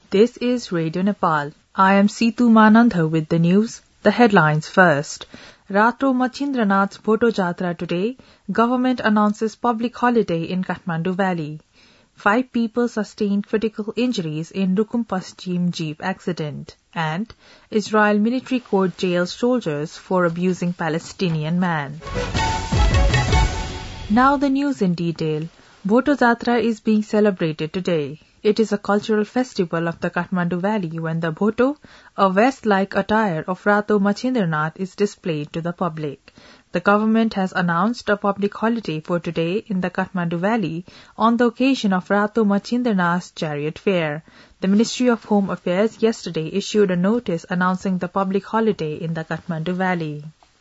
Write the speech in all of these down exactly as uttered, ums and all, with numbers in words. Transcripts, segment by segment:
This is Radio Nepal. I am Seetu Manandha with the news. The headlines first. Rato Machindranath's Bhoto Jatra today. Government announces public holiday in Kathmandu Valley. Five people sustained critical injuries in Rukum Paschim Jeep accident. And Israel military court jails soldiers for abusing Palestinian man. Now the news in detail. Bhoto Jatra is being celebrated today. It is a cultural festival of the Kathmandu Valley when the Bhoto, a vest-like attire of Rato Machindranath, is displayed to the public. The government has announced a public holiday for today in the Kathmandu Valley on the occasion of Rato Machindranath's chariot fair. The Ministry of Home Affairs yesterday issued a notice announcing the public holiday in the Kathmandu Valley.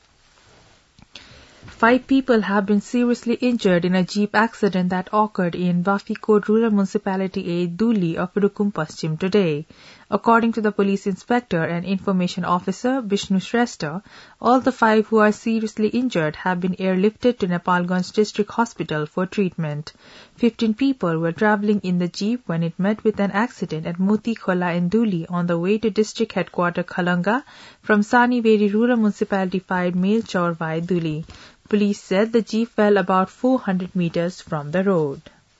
Five people have been seriously injured in a jeep accident that occurred in Bafikot Rural Municipality eight Duli of Rukum Paschim today. According to the police inspector and information officer Vishnu Shrestha, all the five who are seriously injured have been airlifted to Nepalganj District Hospital for treatment. Fifteen people were travelling in the jeep when it met with an accident at Moti Khola in Duli on the way to district headquarters Khalanga from Saniveri Rural Municipality five Mailchaur Vai Duli. Police said the jeep fell about four hundred meters from the road.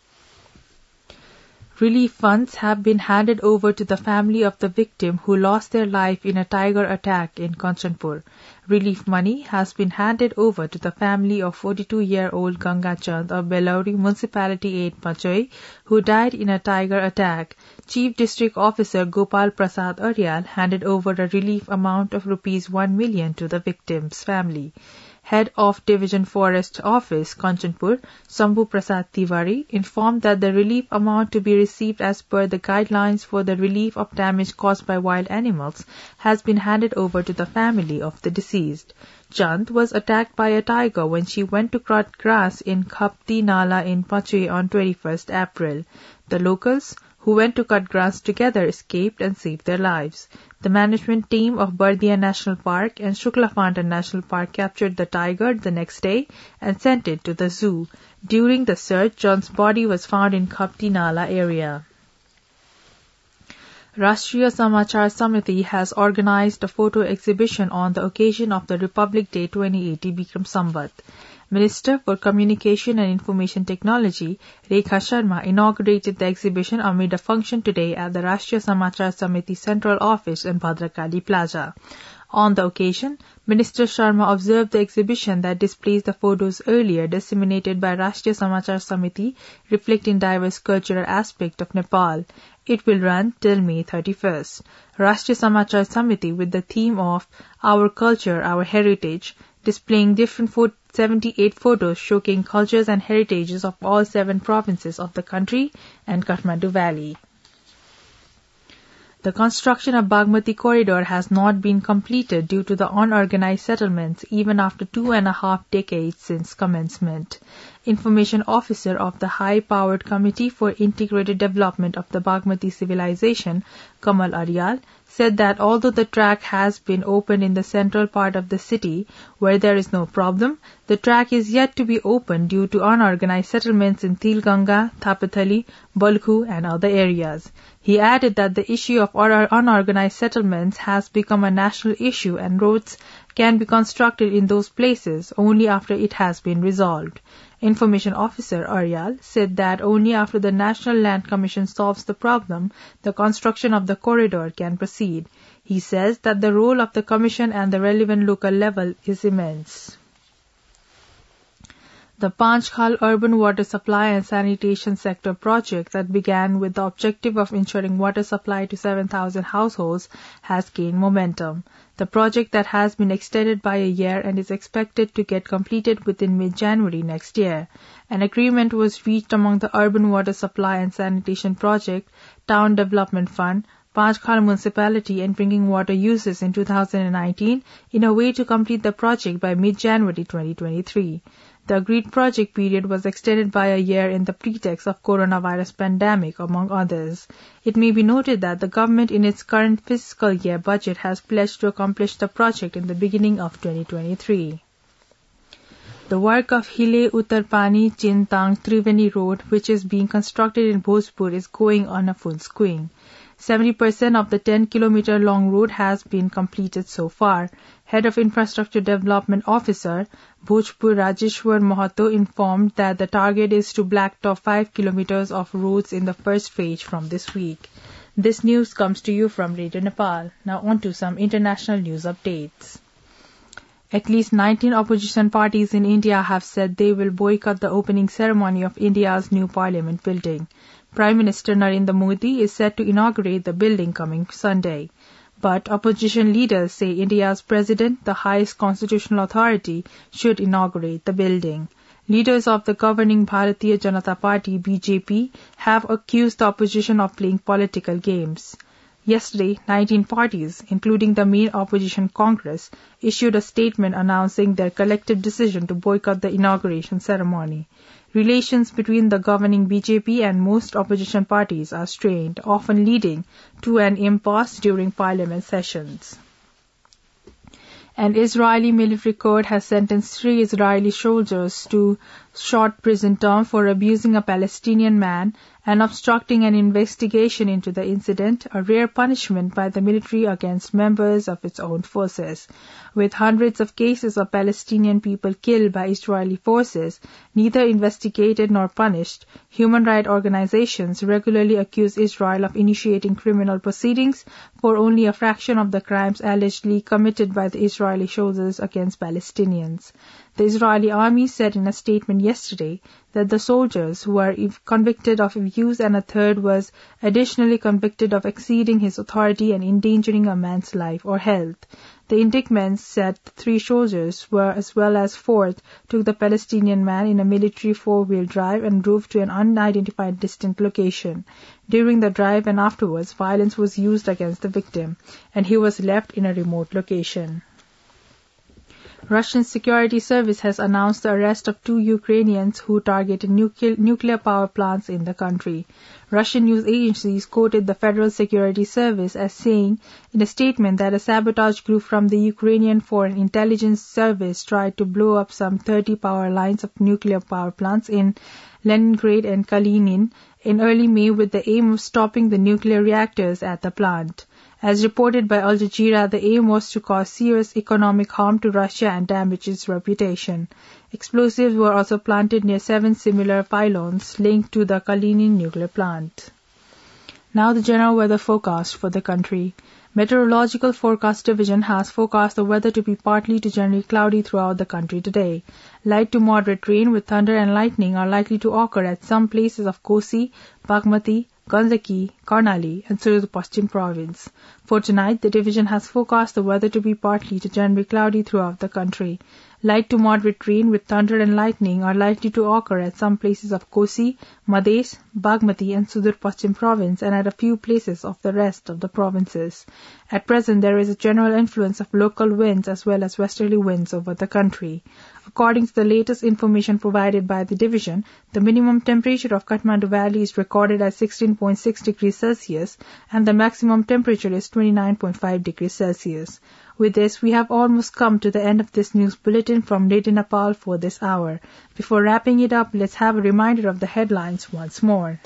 Relief funds have been handed over to the family of the victim who lost their life in a tiger attack in Kanchanpur. Relief money has been handed over to the family of forty-two-year-old Ganga Chand of Belauri Municipality eight Pachoi, who died in a tiger attack. Chief District Officer Gopal Prasad Aryal handed over a relief amount of rupees one million to the victim's family. Head of Division Forest Office, Kanchanpur, Sambhu Prasad Tiwari, informed that the relief amount to be received as per the guidelines for the relief of damage caused by wild animals has been handed over to the family of the deceased. Chand was attacked by a tiger when she went to cut grass in Khapti Nala in Pachui on twenty-first April. The locals who went to cut grass together escaped and saved their lives. The management team of Bardia National Park and Shukla Phantan National Park captured the tiger the next day and sent it to the zoo. During the search, John's body was found in Khapti Nala area. Rashtriya Samachar Samiti has organized a photo exhibition on the occasion of the Republic Day twenty eighty Bikram Samvat. Minister for Communication and Information Technology, Rekha Sharma, inaugurated the exhibition amid a function today at the Rashtriya Samachar Samiti Central Office in Bhadrakali Plaza. On the occasion, Minister Sharma observed the exhibition that displays the photos earlier disseminated by Rashtriya Samachar Samiti reflecting diverse cultural aspects of Nepal. It will run till May thirty-first. Rashtriya Samachar Samiti, with the theme of Our Culture, Our Heritage, displaying different fo- seventy-eight photos showcasing cultures and heritages of all seven provinces of the country and Kathmandu Valley. The construction of Bagmati Corridor has not been completed due to the unorganized settlements even after two and a half decades since commencement. Information Officer of the High-Powered Committee for Integrated Development of the Bagmati Civilization, Kamal Aryal, said that although the track has been opened in the central part of the city, where there is no problem, the track is yet to be opened due to unorganized settlements in Tilganga, Thapathali, Balkhu and other areas. He added that the issue of unorganized settlements has become a national issue and roads can be constructed in those places only after it has been resolved. Information Officer Aryal said that only after the National Land Commission solves the problem, the construction of the corridor can proceed. He says that the role of the Commission and the relevant local level is immense. The Panchkhal Urban Water Supply and Sanitation Sector project that began with the objective of ensuring water supply to seven thousand households has gained momentum. The project that has been extended by a year and is expected to get completed within mid-January next year. An agreement was reached among the Urban Water Supply and Sanitation Project, Town Development Fund, Panchkhal Municipality and Drinking Water Uses in two thousand nineteen in a way to complete the project by mid-January twenty twenty-three. The agreed project period was extended by a year in the pretext of coronavirus pandemic, among others. It may be noted that the government in its current fiscal year budget has pledged to accomplish the project in the beginning of twenty twenty-three. The work of Hile Uttarpani Chintang Triveni Road, which is being constructed in Bhojpur, is going on a full swing. seventy percent of the ten kilometer long road has been completed so far. Head of Infrastructure Development Officer Bhojpur Rajeshwar Mahato informed that the target is to blacktop five kilometers of roads in the first phase from this week. This news comes to you from Radio Nepal. Now on to some international news updates. At least nineteen opposition parties in India have said they will boycott the opening ceremony of India's new parliament building. Prime Minister Narendra Modi is set to inaugurate the building coming Sunday. But opposition leaders say India's president, the highest constitutional authority, should inaugurate the building. Leaders of the governing Bharatiya Janata Party, B J P, have accused the opposition of playing political games. Yesterday, nineteen parties, including the main opposition Congress, issued a statement announcing their collective decision to boycott the inauguration ceremony. Relations between the governing B J P and most opposition parties are strained, often leading to an impasse during parliament sessions. An Israeli military court has sentenced three Israeli soldiers to short prison term for abusing a Palestinian man and obstructing an investigation into the incident, a rare punishment by the military against members of its own forces. With hundreds of cases of Palestinian people killed by Israeli forces, neither investigated nor punished, human rights organizations regularly accuse Israel of initiating criminal proceedings for only a fraction of the crimes allegedly committed by the Israeli soldiers against Palestinians. The Israeli army said in a statement yesterday that the soldiers who were convicted of abuse and a third was additionally convicted of exceeding his authority and endangering a man's life or health. The indictments said the three soldiers were, as well as fourth, took the Palestinian man in a military four-wheel drive and drove to an unidentified distant location. During the drive and afterwards, violence was used against the victim, and he was left in a remote location. Russian security service has announced the arrest of two Ukrainians who targeted nucle- nuclear power plants in the country. Russian news agencies quoted the Federal Security Service as saying in a statement that a sabotage group from the Ukrainian Foreign Intelligence Service tried to blow up some thirty power lines of nuclear power plants in Leningrad and Kalinin in early May with the aim of stopping the nuclear reactors at the plant. As reported by Al Jazeera, the aim was to cause serious economic harm to Russia and damage its reputation. Explosives were also planted near seven similar pylons linked to the Kalinin nuclear plant. Now the general weather forecast for the country. Meteorological Forecast Division has forecast the weather to be partly to generally cloudy throughout the country today. Light to moderate rain with thunder and lightning are likely to occur at some places of Kosi, Bagmati, Gandaki, Karnali, and Surat Paschim province. For tonight, the division has forecast the weather to be partly to generally cloudy throughout the country. Light to moderate rain with thunder and lightning are likely to occur at some places of Kosi, Madhes, Bagmati, and Sudur Paschim province and at a few places of the rest of the provinces. At present, there is a general influence of local winds as well as westerly winds over the country. According to the latest information provided by the division, the minimum temperature of Kathmandu Valley is recorded at sixteen point six degrees Celsius and the maximum temperature is twenty-nine point five degrees Celsius. With this, we have almost come to the end of this news bulletin from Radio Nepal for this hour. Before wrapping it up, let's have a reminder of the headlines once more.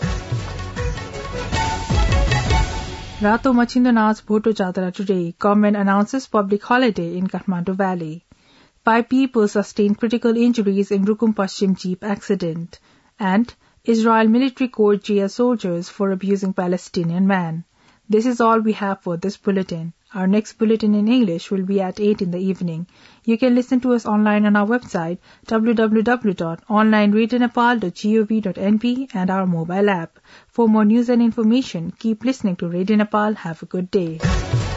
Rato Machindo Naach Bhoto Jatra today. Government announces public holiday in Kathmandu Valley. Five people sustained critical injuries in Rukum Paschim Jeep accident. And Israel military court jails soldiers for abusing Palestinian man. This is all we have for this bulletin. Our next bulletin in English will be at eight in the evening. You can listen to us online on our website w w w dot online radio nepal dot gov dot n p and our mobile app. For more news and information, keep listening to Radio Nepal. Have a good day.